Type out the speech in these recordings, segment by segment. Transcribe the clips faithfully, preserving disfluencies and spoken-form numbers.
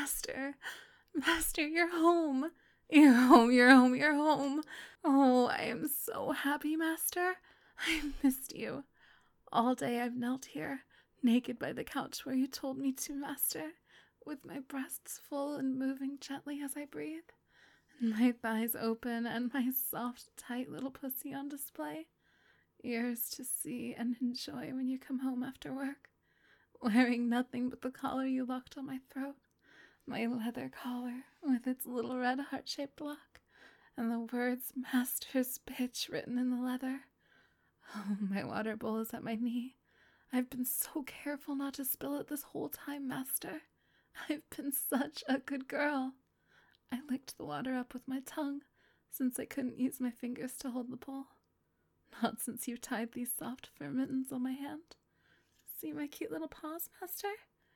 Master, Master, you're home. You're home, you're home, you're home. Oh, I am so happy, Master. I missed you. All day I've knelt here, naked by the couch where you told me to, Master, with my breasts full and moving gently as I breathe, and my thighs open and my soft, tight little pussy on display. Yours to see and enjoy when you come home after work, wearing nothing but the collar you locked on my throat, my leather collar with its little red heart-shaped lock, and the words Master's Bitch written in the leather. Oh, my water bowl is at my knee. I've been so careful not to spill it this whole time, Master. I've been such a good girl. I licked the water up with my tongue, since I couldn't use my fingers to hold the bowl. Not since you tied these soft fur mittens on my hand. See my cute little paws, Master?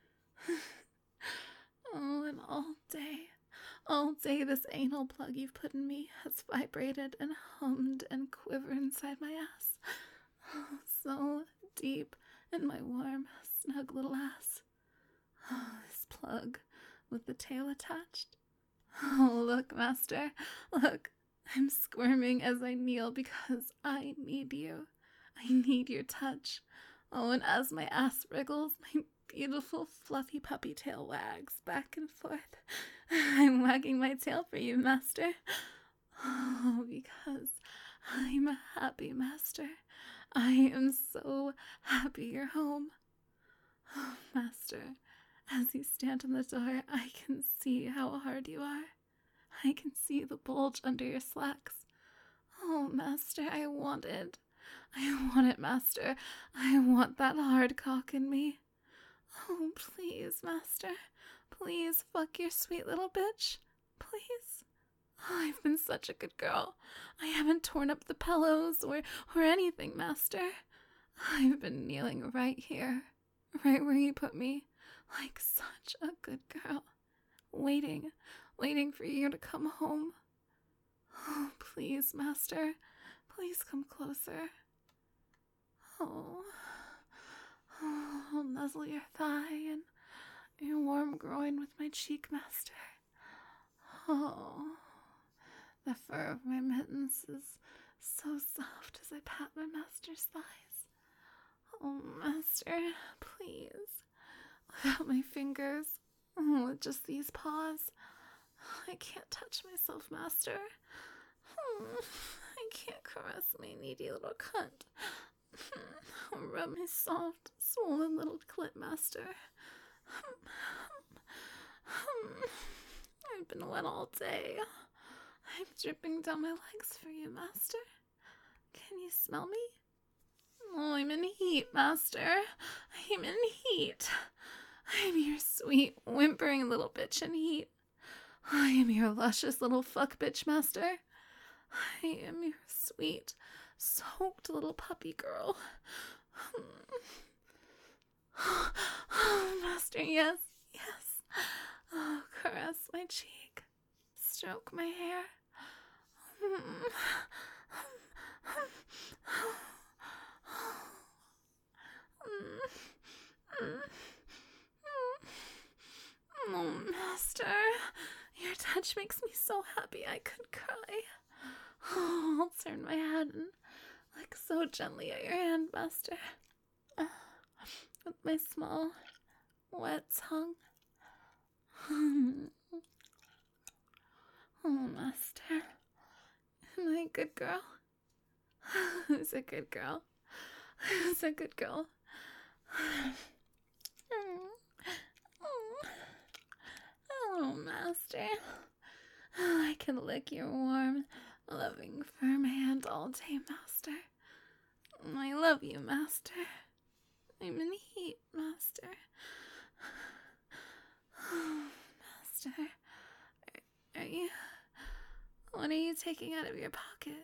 Oh, and all day, all day this anal plug you've put in me has vibrated and hummed and quivered inside my ass. Oh, so deep in my warm, snug little ass. Oh, this plug with the tail attached. Oh, look, Master, look. I'm squirming as I kneel because I need you. I need your touch. Oh, and as my ass wriggles, my beautiful fluffy puppy tail wags back and forth. I'm wagging my tail for you, Master. Oh, because I'm happy, Master. I am so happy you're home. Oh, Master, as you stand in the door, I can see how hard you are. I can see the bulge under your slacks. Oh, Master, I want it. I want it, Master. I want that hard cock in me. Oh, please, Master. Please fuck your sweet little bitch. Please. Oh, I've been such a good girl. I haven't torn up the pillows or, or anything, Master. I've been kneeling right here, right where you put me, like such a good girl, waiting, waiting for you to come home. Oh, please, Master, please come closer. Oh, oh, I'll nuzzle your thigh and your warm groin with my cheek, Master. Oh, the fur of my mittens is so soft as I pat my master's thighs. Oh, Master, please, without my fingers, oh, with just these paws. I can't touch myself, Master. Oh, I can't caress my needy little cunt. Oh, rub my soft, swollen little clit, Master. I've been wet all day. I'm dripping down my legs for you, Master. Can you smell me? Oh, I'm in heat, Master. I'm in heat. I'm your sweet, whimpering little bitch in heat. I am your luscious little fuck bitch, Master. I am your sweet, soaked little puppy girl. Oh, Master, yes, yes. Oh, caress my cheek. Stroke my hair. Oh, Master, your touch makes me so happy I could cry. Oh, I'll turn my head and look so gently at your hand, Master, with my small, wet tongue. Oh, Master, am I a good girl? Who's a good girl? Who's a good girl? Oh, Master, I can lick your warm, loving, firm hand all day, Master. I love you, Master. I'm in heat, Master. Oh, Master, are, are you... What are you taking out of your pocket?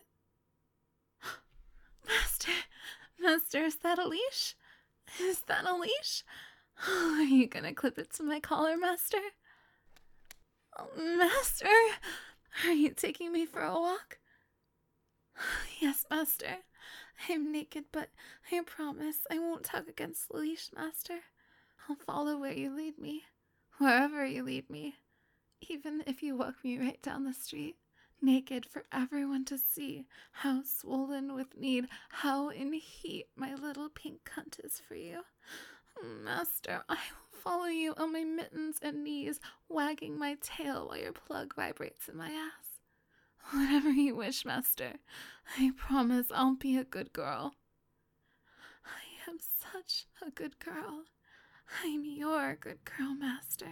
Master, Master, is that a leash? Is that a leash? Oh, are you gonna clip it to my collar, Master? Oh, Master, are you taking me for a walk? Yes, Master. I'm naked, but I promise I won't tug against the leash, Master. I'll follow where you lead me, wherever you lead me, even if you walk me right down the street, naked for everyone to see, how swollen with need, how in heat my little pink cunt is for you. Master, I will follow you on my mittens and knees, wagging my tail while your plug vibrates in my ass. Whatever you wish, Master. I promise I'll be a good girl. I am such a good girl. I'm your good girl, Master.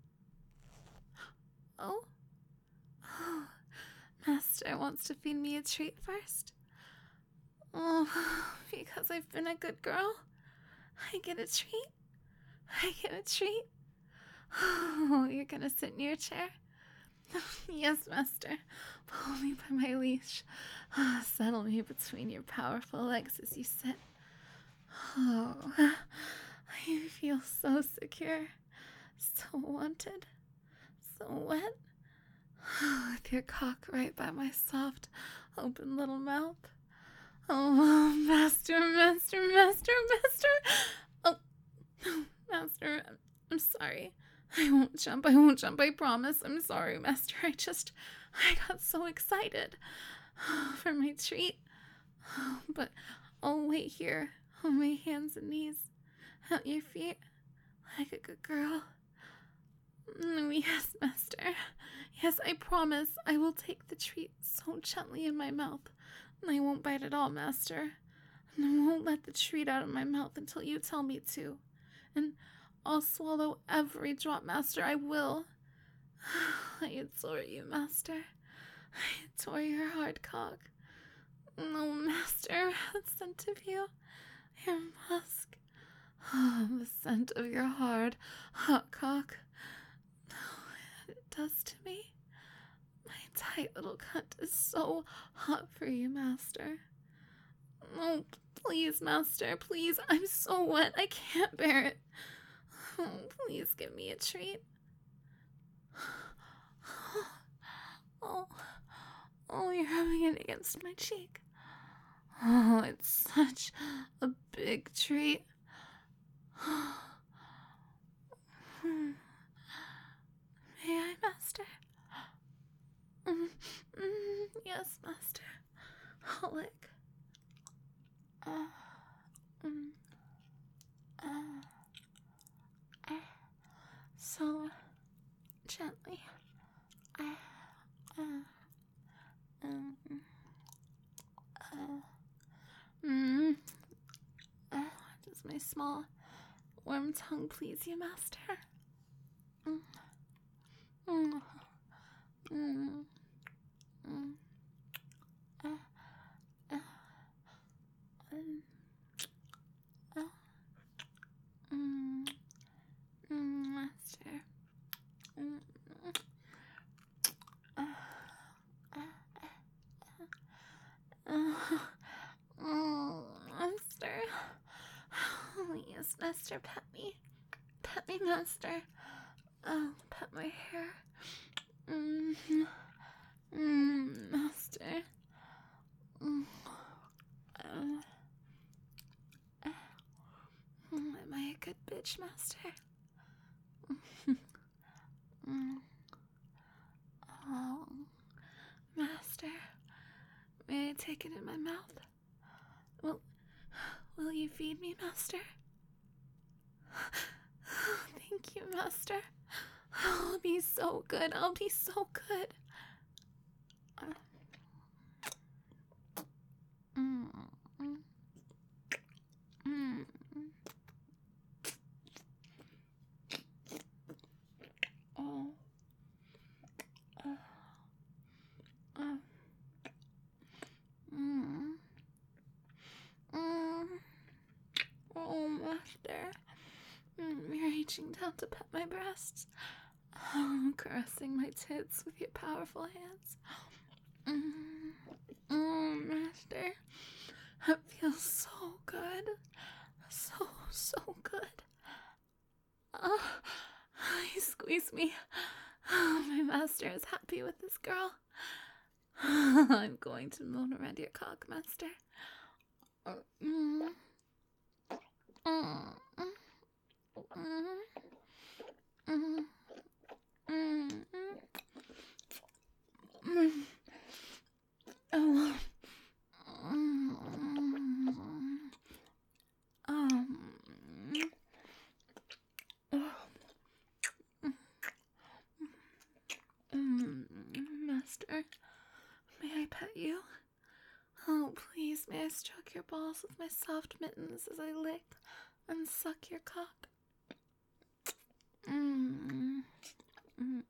Oh? Oh, Master wants to feed me a treat first. Oh, because I've been a good girl? I get a treat? I get a treat? Oh, you're gonna sit in your chair? Yes, Master. Pull me by my leash. Oh, settle me between your powerful legs as you sit. Oh, I feel so secure, so wanted, so wet. With your cock right by my soft, open little mouth. Oh, Master, Master, Master, Master. Oh, Master, I'm sorry. I won't jump, I won't jump, I promise. I'm sorry, Master. I just, I got so excited for my treat. But I'll wait here on my hands and knees at your feet like a good girl. Oh, yes, Master. Yes, I promise I will take the treat so gently in my mouth. I won't bite at all, Master. And I won't let the treat out of my mouth until you tell me to. And I'll swallow every drop, Master. I will. I adore you, Master. I adore your hard cock. Oh, Master, the scent of you, your musk. Oh, the scent of your hard, hot cock. Oh, it does to me. My tight little cunt is so hot for you, Master. Oh, please, Master, please. I'm so wet. I can't bear it. Oh, please give me a treat. Oh, oh, you're rubbing it against my cheek. Oh, it's such a big treat. May I, Master? Mm, mm, yes, Master. I'll lick. Uh, mm, uh, uh, so gently. Uh, uh, um, uh, mm, uh, does my small, warm tongue please you, Master? Mm, mm, mm, mm, uh, uh, um, uh, mm, mm, Master. Mm, uh, uh, uh, oh, Master. Oh, yes, Master, pet me. Pet me, Master. Oh, pet my hair. Mm, mm, Master. Mm, uh, uh, am I a good bitch, Master? mm. Oh, Master. May I take it in my mouth? Will, will you feed me, Master? Thank you, Master. I'll be so good. I'll be so good. Uh, mm, mm, mm. Oh. Uh, uh. Mm. Mm. Oh, Master. Mm, you're reaching down to pet my breasts. Oh, caressing my tits with your powerful hands. Mm. Mm, Master. That feels so good. So, so good. Oh, he squeezed me. Oh, my master is happy with this girl. I'm going to moan around your cock, Master. Mm. Mm. Mm. Mm, mm, mm. Oh. Mm, um. Oh. Mm, Master, may I pet you? Oh, please, may I stroke your balls with my soft mittens as I lick and suck your cock? Mm. Mm.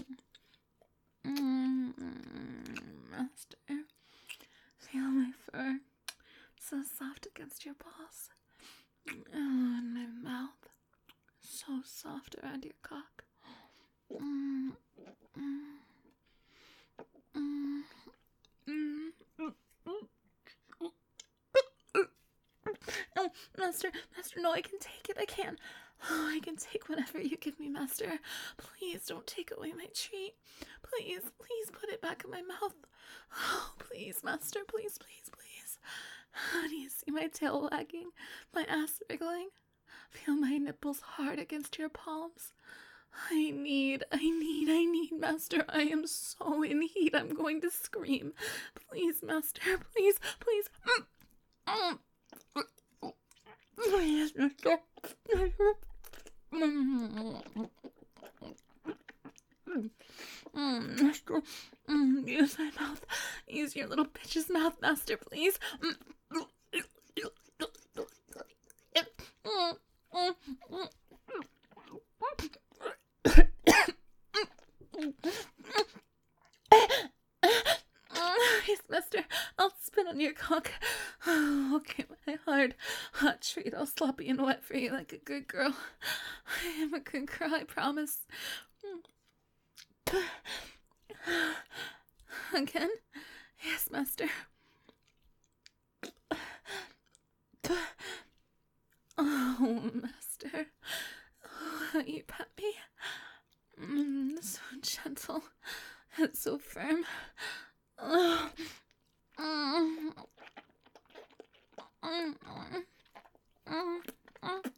Mm. Master, feel my fur, so soft against your balls. Oh, and my mouth, so soft around your cock. Mm. Mm. Mm. Mm. Oh, Master, Master, no, I can take it, I can. Oh, I can take whatever you give me, Master. Please don't take away my treat. Please, please put it back in my mouth. Oh, please, Master, please, please, please. Do you see my tail wagging, my ass wriggling? Feel my nipples hard against your palms. I need, I need, I need, Master. I am so in heat. I'm going to scream. Please, Master, please, please. Mm. Mm. Yes, Master. Mm. Mm, Master. Mm. Use my mouth. Use your little bitch's mouth, Master, please. Mm. Yes, Master, I'll spit on your cock. Oh, okay, my hard, hot treat, all sloppy and wet for you like a good girl. I am a good girl, I promise. Again? Yes, Master. Oh, Master. Oh, how you pet me. Mm, so gentle and so firm. Oh. Mm. Mm. Mm. Mm.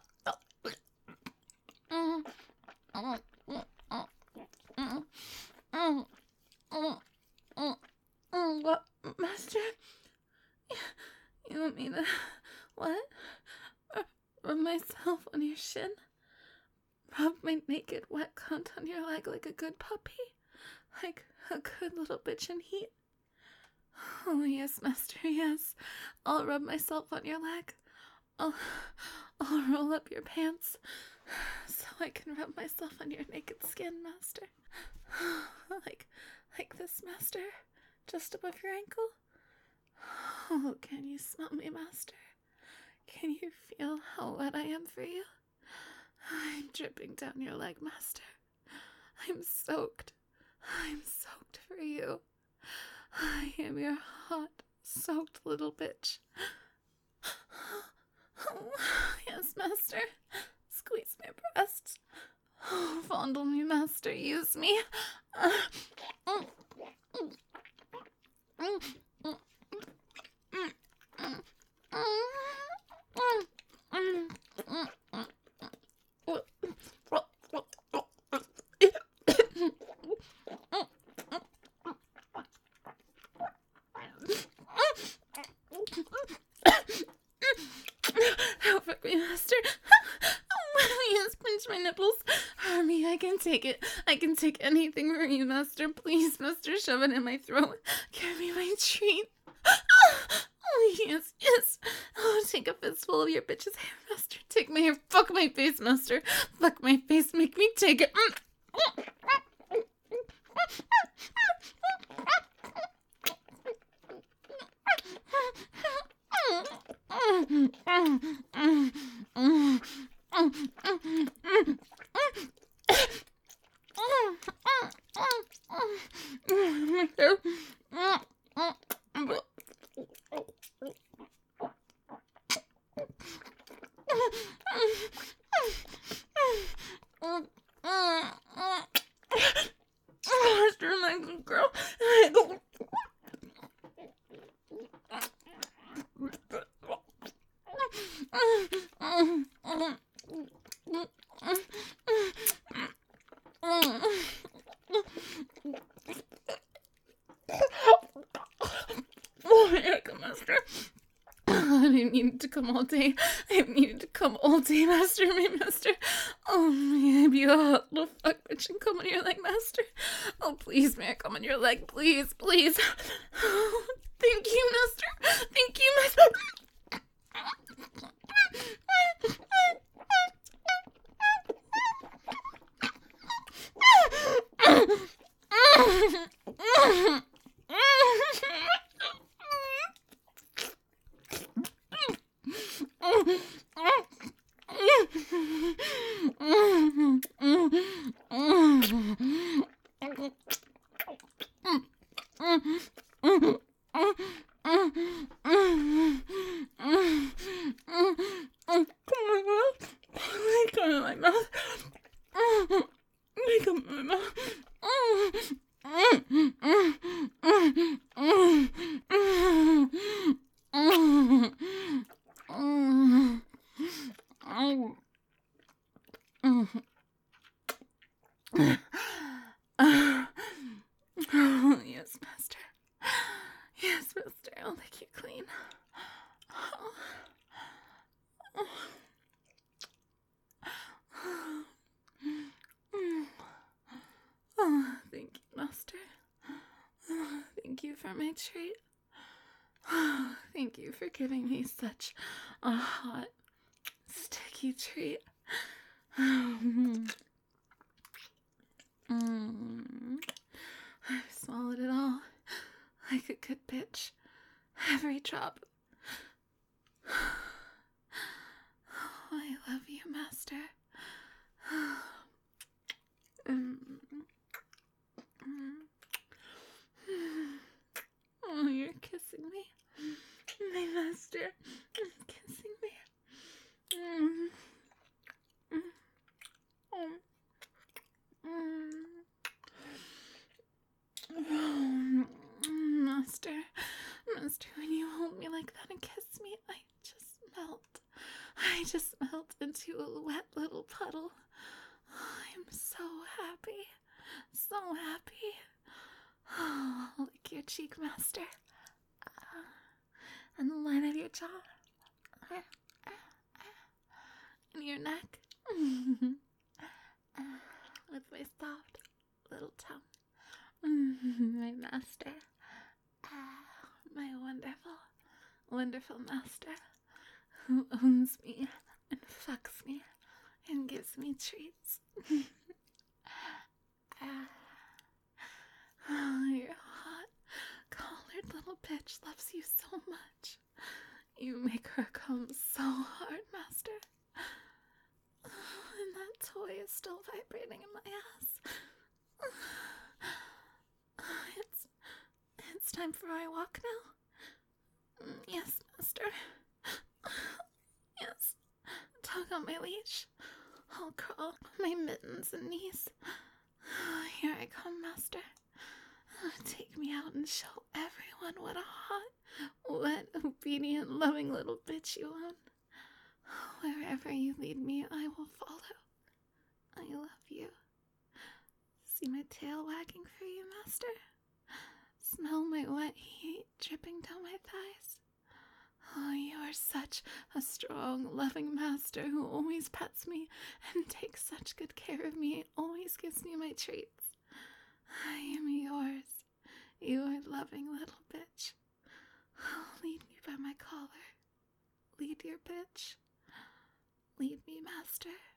Mm. Mm. Mm. Mm. Mm. Mm. Mm. What, Master? You want me to what? Rub myself on your shin? Rub my naked wet cunt on your leg like a good puppy? Like a good little bitch in heat? Oh, yes, Master, yes. I'll rub myself on your leg. I'll, I'll roll up your pants so I can rub myself on your naked skin, Master. Like, like this, Master? Just above your ankle? Oh, can you smell me, Master? Can you feel how wet I am for you? I'm dripping down your leg, Master. I'm soaked. I'm soaked for you. I am your hot, soaked little bitch. Oh, yes, Master. Squeeze my breasts. Oh, fondle me, Master. Use me. Uh, mm, mm, mm, mm, mm, mm, mm, mm, mm. Help me, Master. Oh, yes, pinch my nipples. Army, I can take it. I can take anything from you, Master. Please, Master, shove it in my throat. Give me my treat. Oh, yes, yes. Oh, take a fistful of your bitch's hair, Master. Take my hair. Fuck my face, Master. Fuck my face. Make me take it. Master, my good girl. Oh, Erica, master. I needed to come all day. I needed to come all day, master, my master. Oh, may I be a hot little fuck bitch and come on your leg, master? Oh, please, may I come on your leg? Please, please. Oh, thank you, master. Thank you, master. Come in my mouth. Come in my mouth. Oh, yes, master. Yes, master. I'll lick you clean. Oh. Oh. Oh, thank you, master. Oh, thank you for my treat. Oh, thank you for giving me such a hot, sticky treat. Mm. I've swallowed it all like a good bitch. Every drop. Oh, I love you, master. Mm. Oh, you're kissing me. My master is kissing me. Mm. Mm. Oh. Mm. Master, master, when you hold me like that and kiss me, I just melt. I just melt into a wet little puddle. I'm so happy, so happy. Oh, I'll lick your cheek, master. Uh, and the line of your jaw. Uh, uh, uh, and your neck. uh, with my soft little tongue. My master. Uh, my wonderful, wonderful master. Who owns me and fucks me and gives me treats. uh, oh, your hot, collared little bitch loves you so much. You make her come so hard, master. And that toy is still vibrating in my ass. It's, it's time for our walk now. Yes, master. Yes. Tug on my leash. I'll crawl my mittens and knees. Here I come, master. Take me out and show everyone what a hot, wet, obedient, loving little bitch you own. Wherever you lead me, I will follow. I love you. See my tail wagging for you, master? Smell my wet heat dripping down my thighs? Oh, you are such a strong, loving master who always pets me and takes such good care of me, always gives me my treats. I am yours. You are loving little bitch. Oh, lead me by my collar. Lead your bitch. Lead me, master.